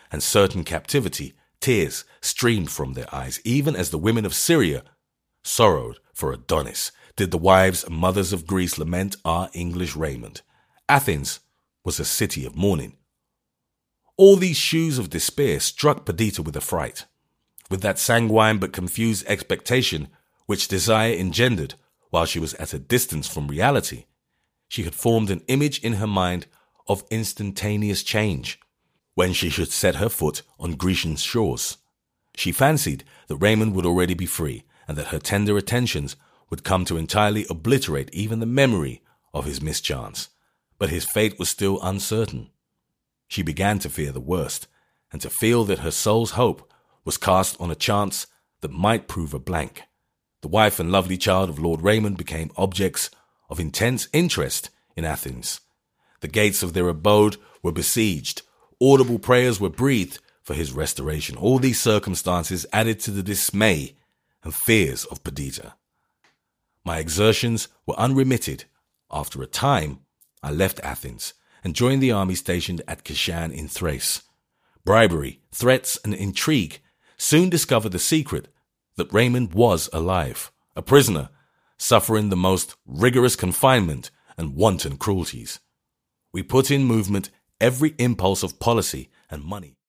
and certain captivity, tears streamed from their eyes, even as the women of Syria sorrowed for Adonis, did the wives and mothers of Greece lament our English Raymond. Athens was a city of mourning. All these shoes of despair struck Perdita with affright. With that sanguine but confused expectation which desire engendered while she was at a distance from reality, she had formed an image in her mind of instantaneous change when she should set her foot on Grecian shores. She fancied that Raymond would already be free, and that her tender attentions would come to entirely obliterate even the memory of his mischance. But his fate was still uncertain. She began to fear the worst, and to feel that her soul's hope was cast on a chance that might prove a blank. The wife and lovely child of Lord Raymond became objects of intense interest in Athens. The gates of their abode were besieged. Audible prayers were breathed for his restoration. All these circumstances added to the dismay and fears of Perdita. My exertions were unremitted. After a time, I left Athens and joined the army stationed at Kashan in Thrace. Bribery, threats, and intrigue soon discovered the secret that Raymond was alive, a prisoner, suffering the most rigorous confinement and wanton cruelties. We put in movement every impulse of policy and money